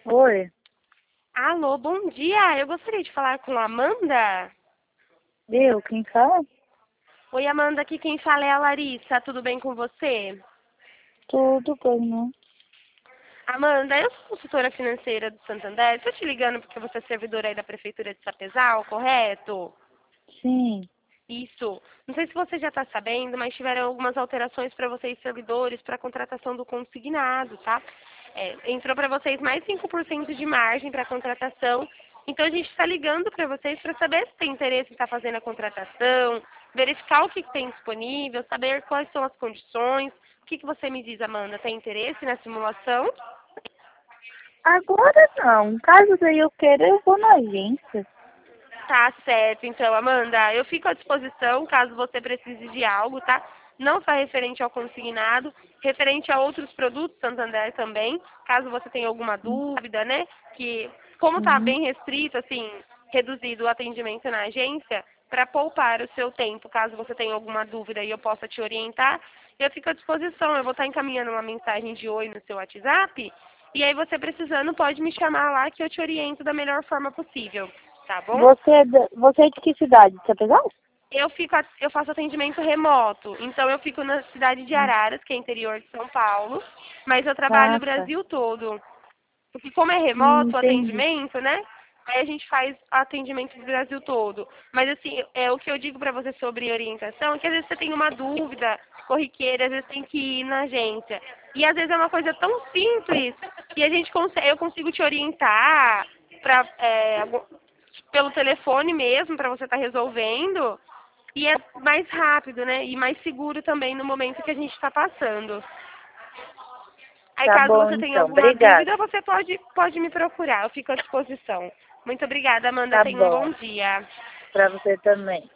Oi, Alô, bom dia. Eu gostaria de falar com a Amanda. eu, quem fala? Oi, Amanda, aqui quem fala é a Larissa. Tudo bem com você? Tudo bem, né? Amanda, eu sou consultora financeira do Santander. Estou te ligando porque você é servidora aí da Prefeitura de Sapezal, correto? Sim. Isso. Não sei se você já está sabendo, mas tiveram algumas alterações para vocês, servidores, para a contratação do consignado, tá? Entrou para vocês mais 5% de margem para a contratação. Então, a gente está ligando para vocês para saber se tem interesse em estar fazendo a contratação, verificar o que tem disponível, saber quais são as condições. O que você me diz, Amanda? Tem interesse na simulação? Agora não. Caso daí eu queira, eu vou na agência. Tá certo, então, Amanda, eu fico à disposição caso você precise de algo, tá? Não só referente ao consignado, referente a outros produtos Santander também, caso você tenha alguma dúvida, né? Que, como tá Uhum. bem restrito, assim, reduzido o atendimento na agência, para poupar o seu tempo, caso você tenha alguma dúvida e eu possa te orientar, eu fico à disposição. Eu vou estar encaminhando uma mensagem de oi no seu WhatsApp, e aí você precisando pode me chamar lá que eu te oriento da melhor forma possível, tá bom? Você é de que cidade? De Chapecó? Eu faço atendimento remoto, então eu fico na cidade de Hum. Araras, que é interior de São Paulo, mas eu trabalho Ah, o tá. Brasil todo. Porque como é remoto o Entendi. atendimento, né? Aí a gente faz atendimento do Brasil todo. Mas assim, o que eu digo para você sobre orientação é que às vezes você tem uma dúvida corriqueira, às vezes tem que ir na agência. E às vezes é uma coisa tão simples que eu consigo te orientar pra, pelo telefone mesmo para você estar resolvendo. E é mais rápido, né? E mais seguro também no momento que a gente está passando. Aí, Tá caso bom, você tenha então. alguma Obrigada. dúvida, você pode me procurar. Eu fico à disposição. Muito obrigada, Amanda. Tá Tenha um bom. bom dia. Pra você também.